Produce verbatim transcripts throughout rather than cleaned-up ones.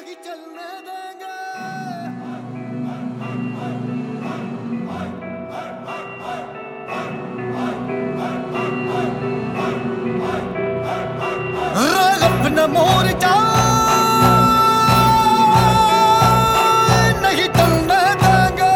नहीं चलने देंगे। अपना मोर्चा नहीं चलने देंगे।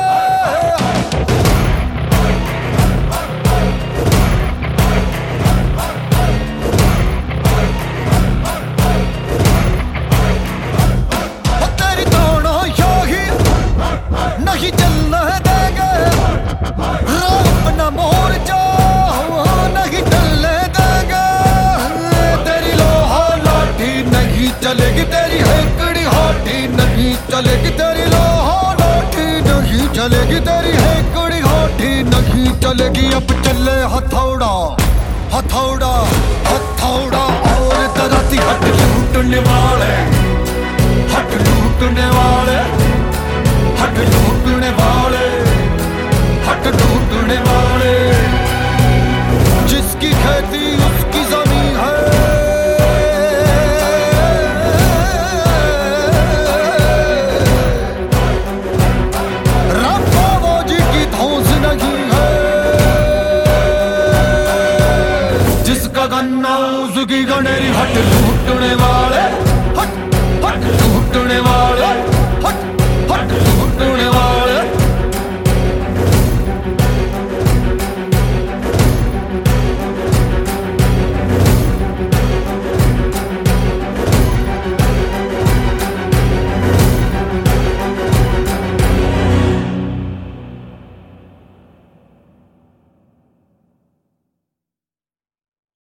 तेरी दोनों योगी नहीं चलने देंगे। अपना मोर्चा नहीं चलने देंगे। तेरी लोहा लाठी नहीं चलेगी, तेरी हेकड़ी हाथी नहीं चलेगी। तेरी लोहा लाठी नहीं चलेगी, तेरी हेकड़ी हाथी नहीं चलेगी। अब चले हथौड़ा हथौड़ा हथौड़ा और दराती हट लूटने वाले, हट लूटने वाले, हट लूटने वाले, हट लूटने वाले। जिसकी खेती उसकी जमीन है, रामबाबा जी की धौंस नहीं है। जिसका गन्ना उसकी गनेरी, हट लूटने वाले, हट हट लूटने वाले।